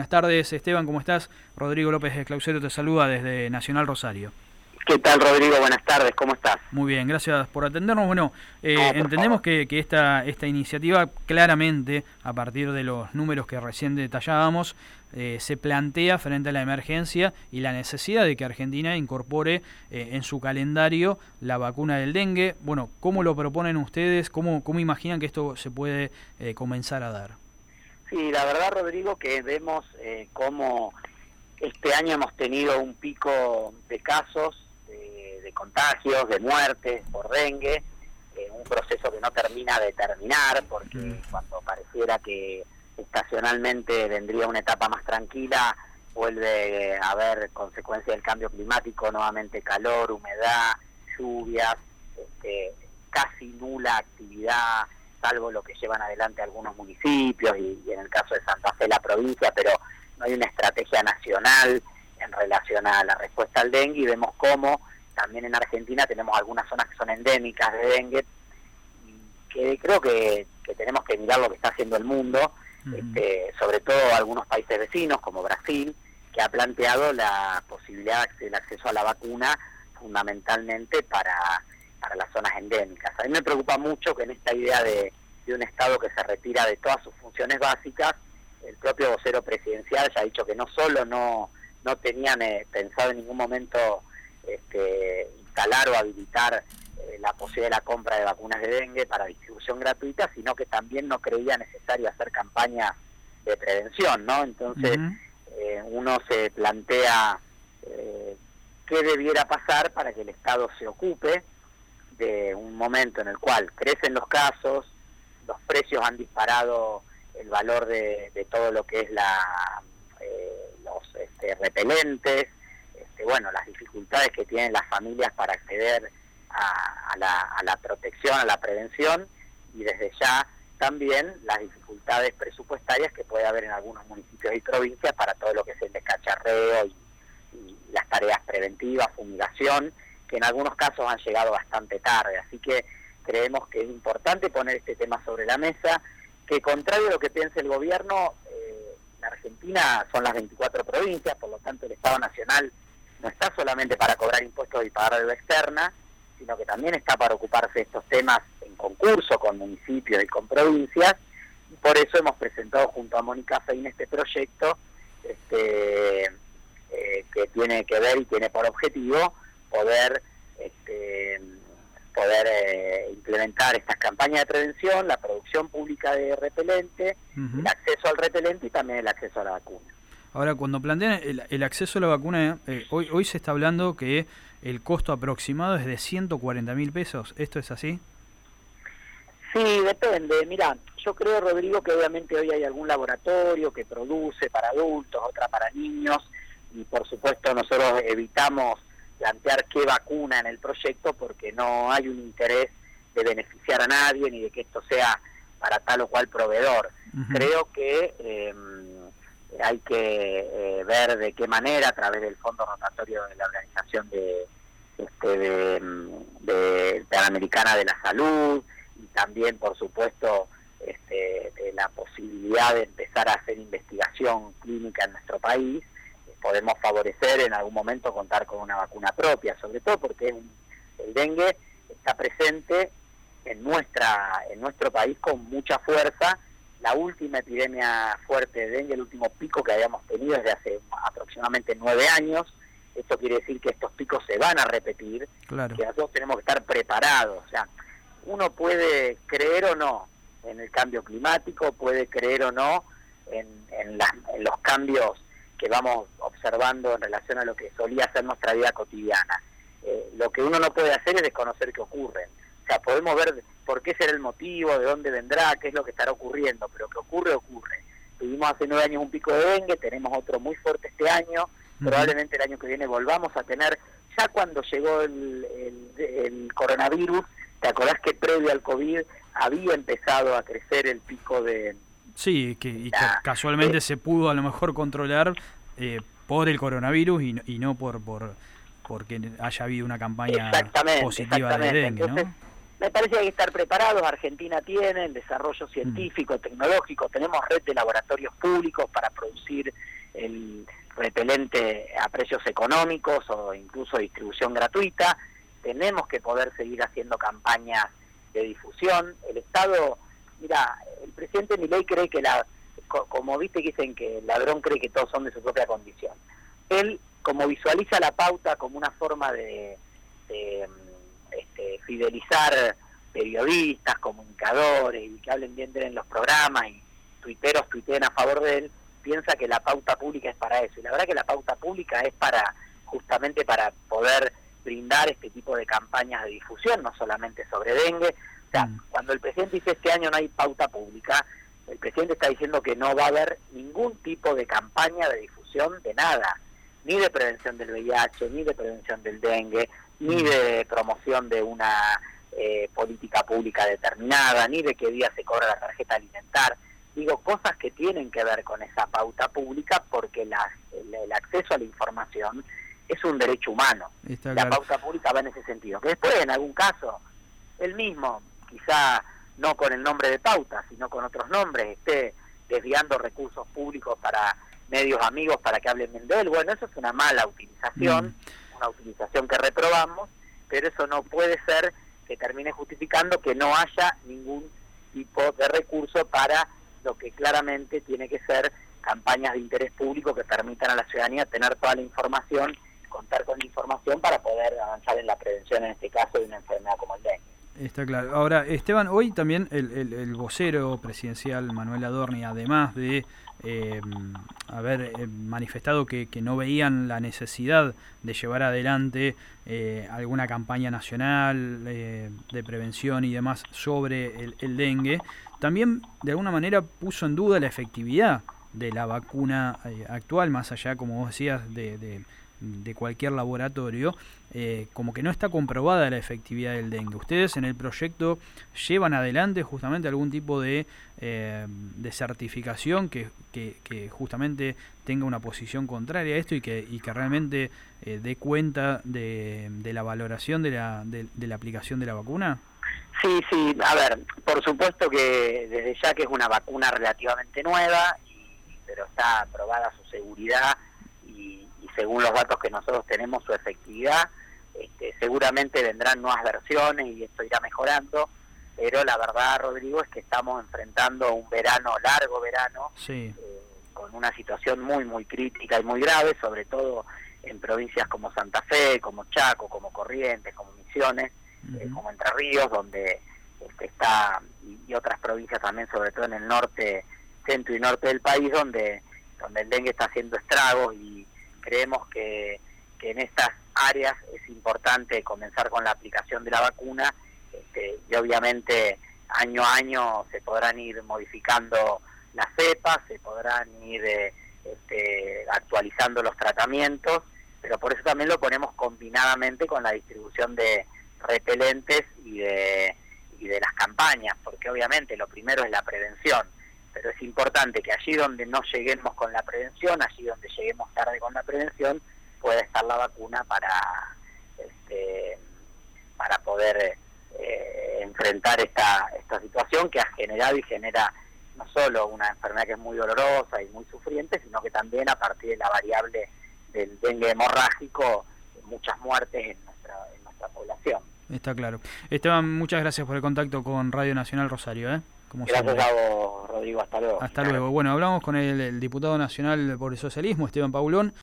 Buenas tardes, Esteban, ¿cómo estás? Rodrigo López de Clausero te saluda desde Nacional Rosario. ¿Qué tal, Rodrigo? Buenas tardes, ¿cómo estás? Muy bien, gracias por atendernos. Bueno, entendemos que esta iniciativa claramente, a partir de los números que recién detallábamos, se plantea frente a la emergencia y la necesidad de que Argentina incorpore en su calendario la vacuna del dengue. Bueno, ¿cómo lo proponen ustedes? ¿Cómo imaginan que esto se puede comenzar a dar? Sí, la verdad, Rodrigo, que vemos cómo este año hemos tenido un pico de casos, de contagios, de muertes por dengue, un proceso que no termina de terminar, porque cuando pareciera que estacionalmente vendría una etapa más tranquila, vuelve a haber consecuencias del cambio climático, nuevamente calor, humedad, lluvias, casi nula actividad, salvo lo que llevan adelante algunos municipios y en el caso de Santa Fe la provincia, pero no hay una estrategia nacional en relación a la respuesta al dengue, y vemos cómo también en Argentina tenemos algunas zonas que son endémicas de dengue, y que creo que tenemos que mirar lo que está haciendo el mundo, sobre todo algunos países vecinos como Brasil, que ha planteado la posibilidad del acceso a la vacuna fundamentalmente para las zonas endémicas. A mí me preocupa mucho que en esta idea de un Estado que se retira de todas sus funciones básicas, el propio vocero presidencial ya ha dicho que no solo no tenían pensado en ningún momento instalar o habilitar la posibilidad de la compra de vacunas de dengue para distribución gratuita, sino que también no creía necesario hacer campañas de prevención, ¿no? Entonces, uno se plantea qué debiera pasar para que el Estado se ocupe de un momento en el cual crecen los casos, los precios han disparado el valor de todo lo que es los repelentes, bueno, las dificultades que tienen las familias para acceder a la protección, a la prevención, y desde ya también las dificultades presupuestarias que puede haber en algunos municipios y provincias para todo lo que es el descacharreo y las tareas preventivas, fumigación, que en algunos casos han llegado bastante tarde. Así que creemos que es importante poner este tema sobre la mesa, que contrario a lo que piense el gobierno, en Argentina son las 24 provincias, por lo tanto el Estado Nacional no está solamente para cobrar impuestos y pagar deuda externa, sino que también está para ocuparse de estos temas en concurso con municipios y con provincias, y por eso hemos presentado junto a Mónica Fein este proyecto que tiene que ver y tiene por objetivo poder implementar estas campañas de prevención, la producción pública de repelente, el acceso al repelente y también el acceso a la vacuna. Ahora, cuando plantean el acceso a la vacuna, hoy se está hablando que el costo aproximado es de 140.000 pesos. ¿Esto es así? Sí, depende. Mira, yo creo, Rodrigo, que obviamente hoy hay algún laboratorio que produce para adultos, otra para niños, y por supuesto nosotros evitamos plantear qué vacuna en el proyecto porque no hay un interés de beneficiar a nadie ni de que esto sea para tal o cual proveedor. Creo que hay que ver de qué manera, a través del Fondo Rotatorio de la Organización Panamericana de la Salud, y también, por supuesto, de la posibilidad de empezar a hacer investigación clínica en nuestro país, podemos favorecer en algún momento contar con una vacuna propia, sobre todo porque el dengue está presente en nuestro país con mucha fuerza. La última epidemia fuerte de dengue, el último pico que habíamos tenido desde hace aproximadamente 9 años. Esto quiere decir que estos picos se van a repetir, claro, que nosotros tenemos que estar preparados. O sea, uno puede creer o no en el cambio climático, puede creer o no en los cambios que vamos observando en relación a lo que solía ser nuestra vida cotidiana. Lo que uno no puede hacer es desconocer qué ocurre. O sea, podemos ver por qué será el motivo, de dónde vendrá, qué es lo que estará ocurriendo, pero que ocurre, ocurre. Tuvimos hace 9 años un pico de dengue, tenemos otro muy fuerte este año, probablemente el año que viene volvamos a tener. Ya cuando llegó el coronavirus, ¿te acordás que previo al COVID había empezado a crecer el pico de... Sí, que casualmente se pudo a lo mejor controlar por el coronavirus y no porque haya habido una campaña positiva de dengue, entonces, ¿no? Me parece que hay que estar preparados. Argentina tiene el desarrollo científico, tecnológico, tenemos red de laboratorios públicos para producir repelente a precios económicos o incluso distribución gratuita. Tenemos que poder seguir haciendo campañas de difusión. El Estado, mira, el presidente Milei cree que como viste que dicen que el ladrón cree que todos son de su propia condición. Él, como visualiza la pauta como una forma de fidelizar periodistas, comunicadores, y que hablen bien de él en los programas, y tuiteros tuiteen a favor de él, piensa que la pauta pública es para eso. Y la verdad que la pauta pública es justamente para poder brindar este tipo de campañas de difusión, no solamente sobre dengue. O sea, cuando el presidente dice este año no hay pauta pública, el presidente está diciendo que no va a haber ningún tipo de campaña de difusión de nada, ni de prevención del VIH, ni de prevención del dengue, ni de promoción de una política pública determinada, ni de qué día se cobra la tarjeta alimentar. Digo, cosas que tienen que ver con esa pauta pública, porque el acceso a la información es un derecho humano. La pauta pública va en ese sentido. Que después, en algún caso, él mismo, quizá no con el nombre de pauta, sino con otros nombres, esté desviando recursos públicos para medios amigos para que hablen bien de él. Bueno, eso es una mala utilización, una utilización que reprobamos, pero eso no puede ser que termine justificando que no haya ningún tipo de recurso para lo que claramente tiene que ser campañas de interés público que permitan a la ciudadanía tener toda la información, contar con la información para poder avanzar en la prevención, en este caso, de una enfermedad como el dengue. Está claro. Ahora, Esteban, hoy también el vocero presidencial Manuel Adorni, además de haber manifestado que no veían la necesidad de llevar adelante alguna campaña nacional de prevención y demás sobre el dengue, también de alguna manera puso en duda la efectividad de la vacuna actual, más allá, como vos decías, de cualquier laboratorio, como que no está comprobada la efectividad del dengue. ¿Ustedes en el proyecto llevan adelante justamente algún tipo de certificación que justamente tenga una posición contraria a esto y que realmente dé cuenta de la valoración de la aplicación de la vacuna? Sí, a ver, por supuesto que desde ya que es una vacuna relativamente nueva, pero está aprobada su seguridad y según los datos que nosotros tenemos, su efectividad. Seguramente vendrán nuevas versiones y esto irá mejorando, pero la verdad, Rodrigo, es que estamos enfrentando un largo verano, sí, con una situación muy, muy crítica y muy grave, sobre todo en provincias como Santa Fe, como Chaco, como Corrientes, como Misiones, como Entre Ríos, donde está, y otras provincias también, sobre todo en el norte, centro y norte del país, donde el dengue está haciendo estragos, y creemos que en estas áreas es importante comenzar con la aplicación de la vacuna, y obviamente año a año se podrán ir modificando las cepas, se podrán ir actualizando los tratamientos, pero por eso también lo ponemos combinadamente con la distribución de repelentes y de las campañas, porque obviamente lo primero es la prevención, pero es importante que allí donde no lleguemos con la prevención, allí donde lleguemos tarde con la prevención, pueda estar la vacuna para poder enfrentar esta situación que ha generado y genera no solo una enfermedad que es muy dolorosa y muy sufriente, sino que también, a partir de la variable del dengue hemorrágico, muchas muertes en nuestra población. Está claro. Esteban, muchas gracias por el contacto con Radio Nacional Rosario. Como gracias siempre. a vos, Rodrigo. Hasta luego. Hasta luego. Bueno, hablamos con el diputado nacional por el socialismo, Esteban Paulón.